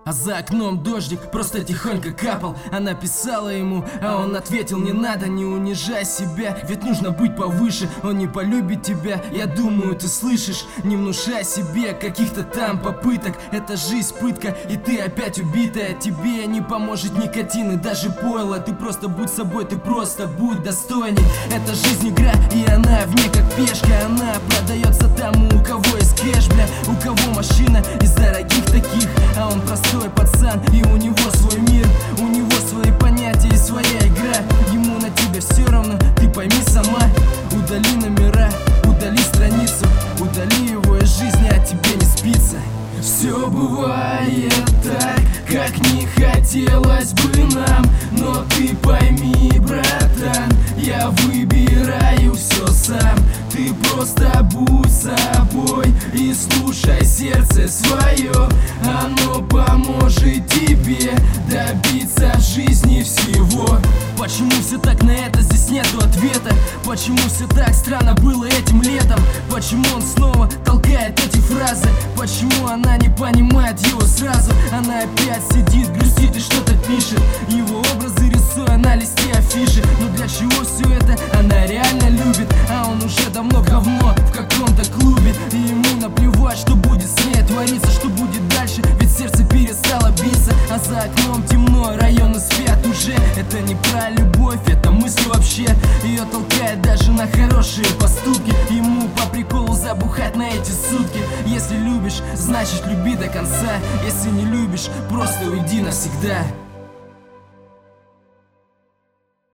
А за окном дождик просто тихонько капал. Она писала ему, а он ответил: не надо, не унижай себя, ведь нужно быть повыше. Он не полюбит тебя, я думаю, ты слышишь. Не внушай себе каких-то там попыток. Это жизнь пытка, и ты опять убитая. Тебе не поможет никотин и даже пойло. Ты просто будь собой, ты просто будь достойней. Это жизнь игра, и она в ней как пешка. Она продается тому, у кого есть кэш, бля. У кого машина из дорогих таких, а он простой пацан, и у него свой мир, у него свои понятия и своя игра. Ему на тебя все равно, ты пойми сама. Удали номера, удали страницу, удали его из жизни, а тебе не спится. Все бывает так, как не хотелось бы нам, но ты пойми, братан, я выбираю все сам. Ты просто будь собой и слушай сердце свое. Оно поможет тебе добиться в жизни всего. Почему все так на это, здесь нету ответа? Почему все так странно было этим летом? Почему он снова толкает эти фразы? Почему она не понимает его сразу? Она опять сидит, грустит и что-то пишет, его образы рисуя на листе афиши. Но для чего все это? Она реально любит, а он уже давно говно в каком-то клубе. И ему наплевать, что будет с ней твориться, что будет дальше, ведь сердце перестало биться. А за окном темно, районы спят уже. Это не про любовь, это мысль вообще. Ее толкает даже на хорошие поступки. Ему по приколу забухать на эти сутки. Если любишь, значит люби до конца. Если не любишь, просто уйди навсегда.